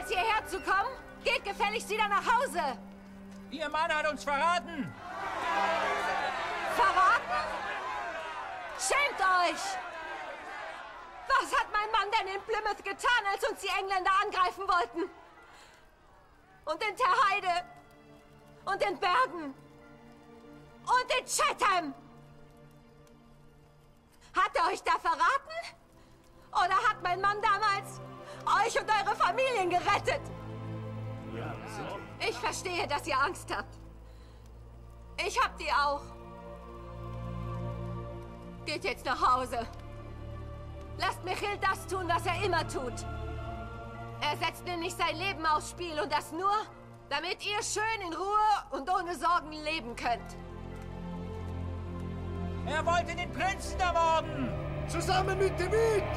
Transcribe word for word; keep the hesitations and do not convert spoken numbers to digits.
als hierher zu kommen? Geht gefälligst wieder nach Hause! Ihr Mann hat uns verraten! Verraten? Schämt euch! Was hat mein Mann denn in Plymouth getan, als uns die Engländer angreifen wollten? Und in Terheide? Und in Bergen? Und in Chatham? Hat er euch da verraten? Oder hat mein Mann damals euch und eure Familien gerettet? Ja, so. Ich verstehe, dass ihr Angst habt. Ich hab die auch. Geht jetzt nach Hause. Lasst Michiel das tun, was er immer tut. Er setzt nämlich sein Leben aufs Spiel und das nur, damit ihr schön in Ruhe und ohne Sorgen leben könnt. Er wollte den Prinzen ermorden! Zusammen mit David!